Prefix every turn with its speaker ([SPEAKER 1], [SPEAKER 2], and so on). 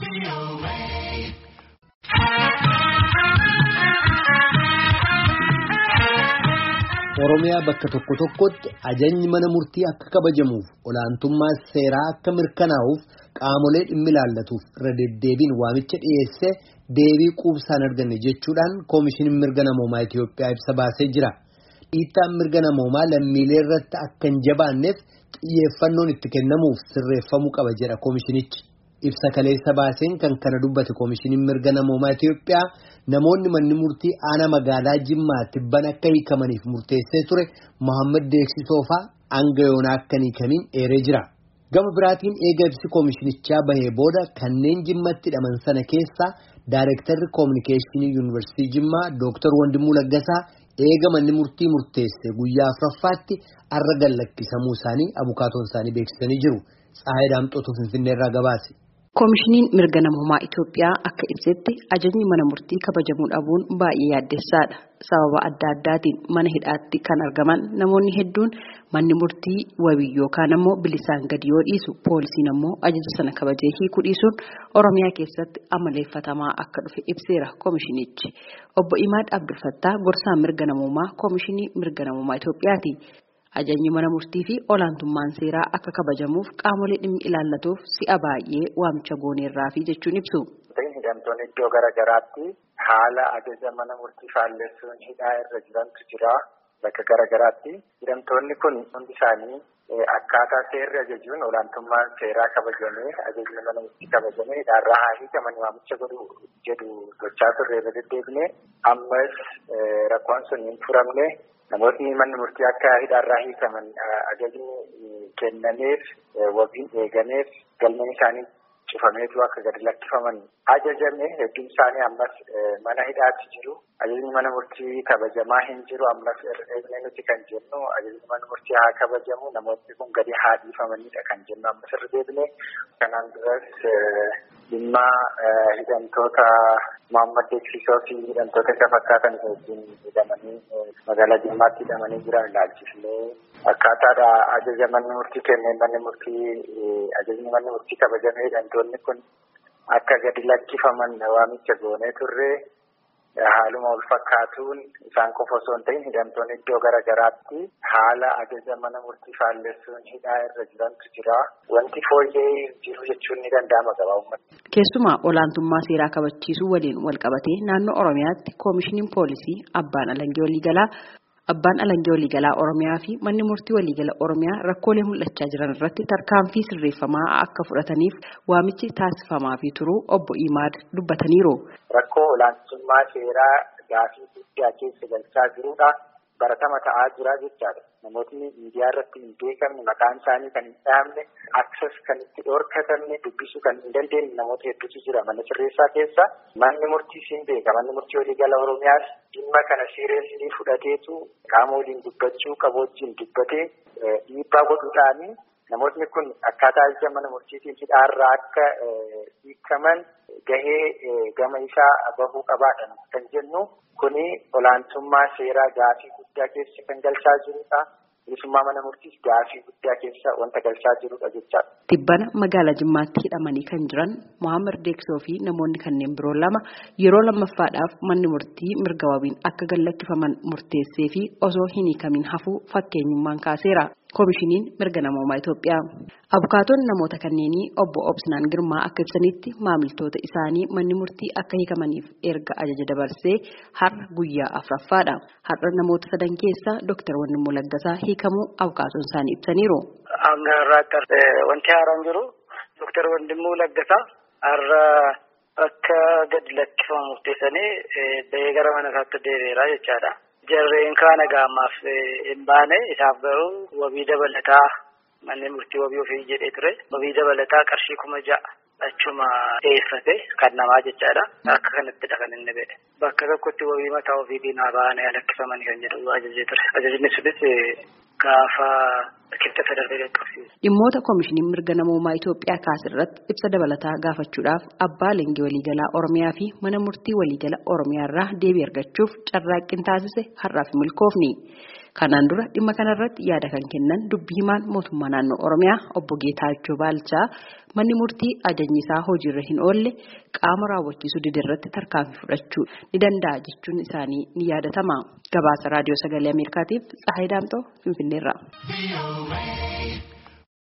[SPEAKER 1] Oromiyaa bakka tokko tokkotti ajajni mana murtii akka kabajamuuf olaantummaa seeraa akka mirkanaa'uuf qaamolee dhimmi ilaallatuuf irra deddeebiin waamicha dhiyeesse deebii quubsaan arganne jechuudhaan koomishiniin mirga namoomaa Itiyoophiyaa ibsa baasee jira. Dhiittaan mirga namoomaa lammiilee irratti akka hin jabaanneef xiyyeeffannoon itti kennamuuf sirreeffamuu qaba jedha koomishinichi. Ibsa kaleessa baaseen kan kana dubbate koomishiniin mirga namoomaa Itiyoophiyaa namoonni manni murtii aanaa magaalaa Jimmaatti ban akka hiikamaniif murteessee ture Mohaammed Deeksisoofaa hanga yoonaa akka hin hiikamiin eeree jira. Gama biraatiin eega ibsi koomishinichaa bahee booda kanneen Jimmatti hidhaman sana keessaa Daayirektarri Koominikeeshinii Yuunivarsiitii Jimmaa Dr. Wandimuu Laggasaa eega manni murtii murteesse guyyaa afuraffaatti har'a gallakkisamuu isaanii abukaatoon isaanii beeksisanii jiru. Tsaayii Daamxootu Finfinneerraa gabaase.
[SPEAKER 2] Koomishiniin mirga namoomaa Itiyoophiyaa akka ibsetti ajajni mana murtii kabajamuu dhabuun baay'ee yaaddessaadha. Sababa adda addaatiin mana hidhaatti kan argaman namoonni hedduun manni murtii wabii yookaan ammoo bilisaan gadi yoo dhiisu poolisiin ammoo ajaja sana kabajee hiikuu dhiisuun Oromiyaa keessatti amaleeffatamaa akka dhufe ibseera koomishinichi. Obbo Imaad Abdulfattaa gorsaa mirga namoomaa koomishinii mirga namoomaa Itiyoophiyaati. Ajajni mana murtii fi olaantummaan seeraa akka kabajamuuf qaamolee dhimmi ilaallatuuf si'a baay'ee waamicha gooneerraa fi jechuun ibsu.
[SPEAKER 3] Hidhamtoonni iddoo garaagaraatti haala ajaja mana murtii faallessuun hidhaa irra jirantu jira. Bakka garaagaraatti hidhamtoonni kun hundi isaanii akkaataa seerri ajajuun olaantummaan seeraa kabajamee ajajni mana murtii kabajamee hidhaarraa haa hiikaman waamicha godhu jedhu gochaa turre irra deddeebine ammas rakkoon sun hin furamne. Namootni manni murtii akka hidhaarraa hiikaman ajajni kennameef wabiin eegameef galmeen isaanii cufameetu akka gadi lakkifaman ajajame hedduun isaanii ammas mana hidhaatti jiru. Ajajni mana murtii kabajamaa hin jiru ammas irra nuti kan jennu ajajni mana murtii haa kabajamu namootni kun gadi haa dhiifamanidha kan jennu ammas irra deebine. Kanaan duras dhimma hidhamtoota Mohaammed Deeksisoo fi hidhamtoota isa fakkaatan wajjin hidhamanii magaalaa Jimmaatti hidhamanii jiran ilaalchisnee akkaataadha ajaja manni murtii kenneen ajajni manni murtii kabajamee hidhamtoonni kun akka gadi lakkifaman waamicha goonee turre haaluma wal fakkaatuun isaan qofa osoo hin ta'in hidhamtoonni iddoo garaagaraatti haala ajaja mana murtii faallessuun hidhaa irra jirantu jira. Wanti fooyyee jiru jechuun ni danda'ama gabaabumatti.
[SPEAKER 2] Keessumaa olaantummaa seeraa kabachiisuu waliin wal qabatee naannoo Oromiyaatti koomishiniin poolisii Abbaan Alangee Waliigalaa Oromiyaa fi manni murtii waliigala Oromiyaa rakkoolee mul'achaa jiran irratti tarkaanfii sirreeffamaa akka fudhataniif waamichi taasifamaafii turuu obbo Imaad dubbataniiru.
[SPEAKER 3] Rakkoo olaantummaa seeraa gaafii guddaa keessa galchaa jirudha. Baratama ta'aa jira jechaadha. Namootni miidiyaa irratti hin beekamne maqaan isaanii kan hin dhahamne access kan itti dhorkatamne dubbisuu kan hin dandeenye namoota hedduutu jira mana sirreessaa keessa. Manni murtiis hin beeka. Manni murtii waliigala Oromiyaas dhimma kana siireesii fudhateetu qaama waliin dubbachuu qabu wajjin dubbatee dhiibbaa godhuudhaani namootni kun akkaataa ajaja mana murtiitiin hidhaarraa akka hiikaman gahee gama isaa bahuu qabaadha kan jennu. Kuni olaantummaa seeraa gaafii guddaa keessa kan galchaa jirudha. Bilisummaa mana murtiis gaafii guddaa keessa wanta galchaa jirudha jechaadha.
[SPEAKER 2] Tibbana magaalaa Jimmaatti hidhamanii kan jiran Mohaammed Deeksisoo fi namoonni kanneen biroo lama yeroo lammaffaadhaaf manni murtii mirga wabiin akka gallakkifaman murteessee fi osoo hin hiikamin hafuu fakkeenyummaan kaaseera. Koomishiniin mirga namoomaa Itiyoophiyaa. Abukaatoon namoota kanneenii obbo Obsinaan Girmaa akka ibsanitti maamiltoota isaanii manni murtii akka hiikamaniif erga ajaja dabarsee har'a guyyaa afuraffaadha. Har'a namoota sadan keessaa Dr. Wandimuu Laggasaa hiikamuu abukaatoon isaanii ibsaniiru.
[SPEAKER 4] Amma irratti wanti haaraan jiru Dr. Wandimuu Laggasaa har'a akka gadi lakkifamu murteessanii bahee gara mana isaatti deebi'eera jechaadha. Jarreen kaana gaamaaf hin baane isaaf garuu wabii dabalataa manni murtii wabii ofii jedhee ture. Wabii dabalataa qarshii 6,000 achuma dhiyeeffate kan namaa jechaadha. Akka kanattidha kan inni ba'e. Bakka tokkotti wabii mataa ofiitiin haa baane lakkifamanii kan jedhu ajajee ture. Ajajni sunis gaafa kibxata darbee qaqqabsiise.
[SPEAKER 2] Dhimmoota koomishiniin mirga namoomaa Itiyoophiyaa kaasirratti ibsa dabalataa gaafachuudhaaf Abbaa Alangee Waliigalaa Oromiyaa fi mana murtii waliigala Oromiyaa irraa deebii argachuuf carraaqqiin taasise har'aaf milkoofni. Kanaan dura dhimma kanarratti yaada kan kennan dubbii himaan mootummaa naannoo Oromiyaa obbo Geetaachoo Baalchaa manni murtii ajajni isaa hojiirra hin oolle qaama raawwachiisuu didirratti tarkaanfii fudhachuu ni danda'a jechuun isaanii ni yaadatama. Gabaasa Raadiyoo Sagalee Ameerikaatiif Tsahaay Daamxoo Finfinneerraa.